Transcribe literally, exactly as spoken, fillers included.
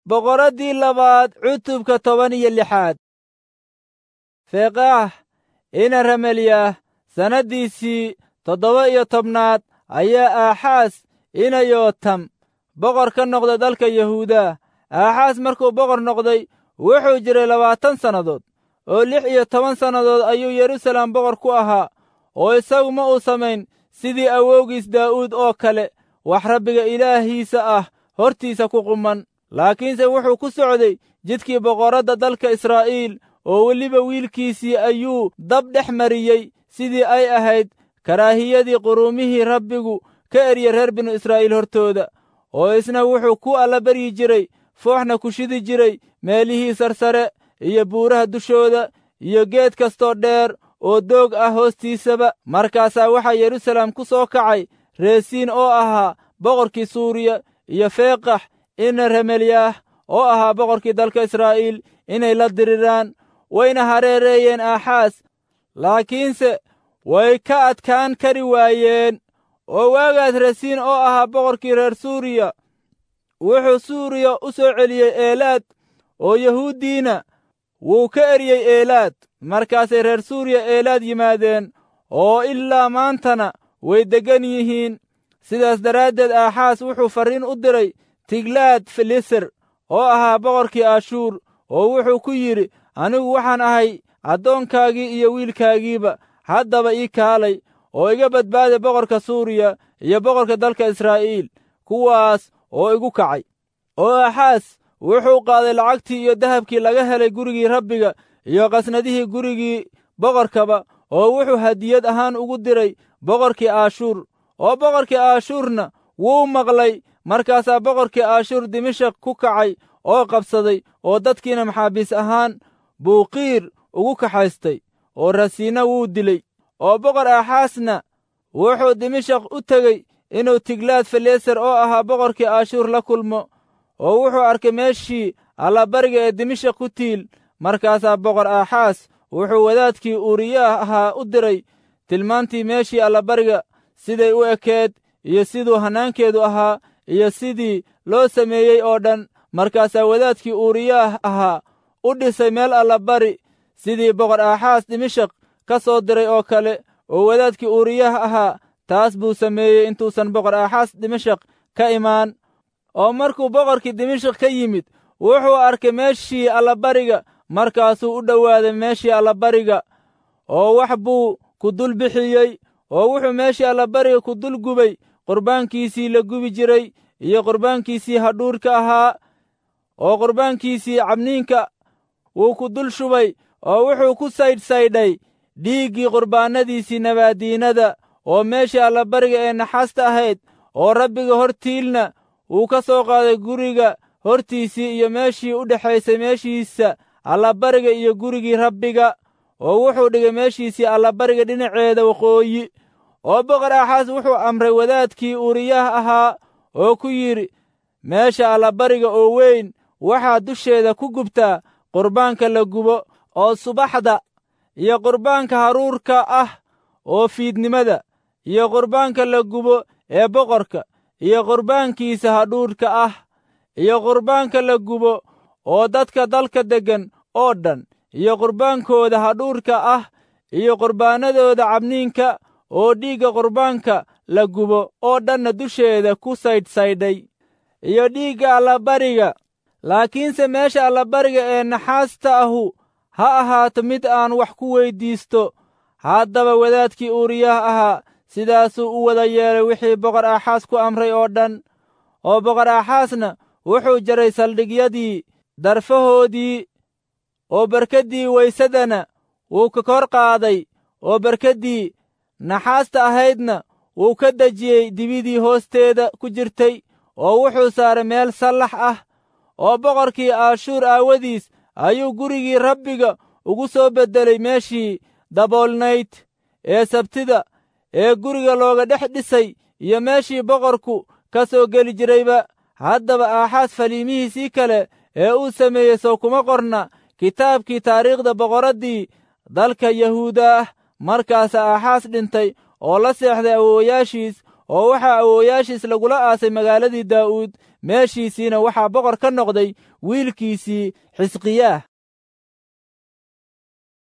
boqoraddii labaad cutubka toban iyo lixaad. feeqaax ina ramelyaah sannaddiisii toddoba iyo tobnaad ayaa aaxaas ina yootam boqor ka noqday dalka yahuuda. aaxaas markuu boqor noqday wuxuu jiray labaatan sannadood, oo lix iyo toban sannadood ayuu yeruusaalem boqor ku ahaa. oo isagu ma uu samayn sidii awowgiis daa'uud oo kale wax rabbiga ilaahiisa ah hortiisa ku quman, laakiinse wuxuu ku socday jidkii boqorradda dalka israa'iil, oo weliba wiilkiisii ayuu dab dhex mariyey sidii ay ahayd karaahiyadii quruumihii rabbigu ka eryey reer binu israa'iil hortooda. oo isna wuxuu ku allabaryi jiray, fooxna ku shidi jiray meelihii sarsare iyo buuraha dushooda iyo geed kastoo dheer oo doog ah hoostiisaba. markaasaa waxaa yeruusaalem ku soo kacay reesiin oo ahaa boqorkii suuriya, iyo feeqax ina ramelyaah oo ahaa boqorkii dalka israa'iil, inay la diriraan. wayna hareereeyeen aaxaas, laakiinse way ka adkaan kari waayeen. oo waagaas resiin oo ahaa boqorkii reer suuriya wuxuu suuriya u soo celiyey eelaad, oo yahuuddiina wuu ka eryey eelaad. markaasay reer suuriya eelaad yimaadeen, oo ilaa maantana way deggan yihiin. sidaas daraaddeed aaxaas wuxuu farriin u diray tiglaad fileser oo ahaa boqorkii ashuur, oo wuxuu ku yidhi, anigu waxaan ahay addoonkaagii iyo wiilkaagiiba. haddaba ii kaalay oo iga badbaada boqorka suuriya iyo boqorka dalka israa'iil, kuwaas oo igu kacay. oo aaxaas wuxuu qaaday lacagtii iyo dahabkii laga helay gurigii rabbiga iyo qasnadihii gurigii boqorkaba, oo wuxuu hadiyad ahaan ugu diray boqorkii ashuur. oo boqorkii ashuurna wuu maqlay. markaasaa boqorkii ashuur dimashaq ku kacay oo qabsaday, oo dadkiina maxaabiis ahaan buu qiir ugu kaxaystay, oo rasiinna wuu dilay. oo boqor aaxaasna wuxuu dimashaq u tegey inuu tiglaad fileser oo ahaa boqorkii ashuur la kulmo, oo wuxuu arkay meeshii allabariga ee dimashaq ku tiil. markaasaa boqor aaxaas wuxuu wadaadkii uuriyaah ahaa u diray tilmaantii meeshii allabariga, siday u ekeed iyo siduu hannaankeedu ahaa iyo sidii loo sameeyey oo dhan. markaasaa wadaadkii uuriyaah ahaa u dhisay meel allabari sidii boqor aaxaas dimashaq ka soo diray oo kale. oo wadaadkii uuriyaah ahaa taas buu sameeyey intuusan boqor aaxaas dimashaq ka imaan. oo markuu boqorkii dimashaq ka yimid wuxuu arkay meeshii allabariga, markaasuu u dhowaaday meeshii allabariga, oo wax buu ku dul bixiyey. oo wuxuu meeshii allabariga ku dul gubay qurbaankiisii la gubi jiray iyo qurbaankiisii hadhuudhka ahaa, oo qurbaankiisii cabniinka wuu ku dul shubay. oo wuxuu ku saydhsaydhay dhiiggii qurbaannadiisii nabaadiinada, oo meeshii allabariga ee naxaasta ahayd oo rabbiga hortiilna wuu ka soo qaaday guriga hortiisii iyo meeshii u dhexaysay meeshiisa allabariga iyo gurigii rabbiga, oo wuxuu dhigay meeshiisii allabariga dhinaceeda waqooyi. oo boqor aaxaas wuxuu amray wadaadkii uuriyaah ahaa oo ku yidhi, meesha allabariga oo weyn waxaa dusheeda ku gubtaa qurbaanka la gubo oo subaxda, iyo qurbaanka haruurka ah oo fiidnimada, iyo qurbaanka la gubo ee boqorka iyo qurbaankiisa hadhuudhka ah, iyo qurbaanka la gubo oo dadka dalka deggan oo dhan, iyo qurbaankooda hadhuudhka ah, iyo qurbaanadooda cabniinka oo dhiigga qurbaanka la gubo oo dhanna dusheeda ku saydhsaydhay, iyo dhiigga allabariga. laakiinse meesha allabariga ee naxaasta ahu ha ahaato mid aan wax ku weyddiisto. haddaba wadaadkii uuriyaah ahaa sidaasuu u wada yeelay wixii boqor aaxaas ku amray oo dhan. oo boqor aaxaasna wuxuu jaray saldhigyadii darfahoodii, oo barkaddii waysadana wuu ka kor qaaday, oo barkaddii naxaasta ahaydna wuu ka dejiyey dibidii hoosteeda ku jirtay, oo wuxuu saaray meel sallax ah. oo boqorkii ashuur aawadiis ayuu gurigii rabbiga ugu soo beddelay meeshii daboolnayd ee sabtida ee guriga looga dhex dhisay, iyo meeshii boqorku ka soo geli jirayba. haddaba aaxaas faliimihiisii kale ee uu sameeyey sow kuma qorna kitaabkii taariikhda boqorraddii dalka yahuuda ah. markaasaa aaxaas dhintay oo la seexday awoowayaashiis, oo waxaa awoowayaashiis lagula aasay magaaladii daa'uud meeshiisiina waxaa boqor ka noqday wiilkiisii xisqiyaah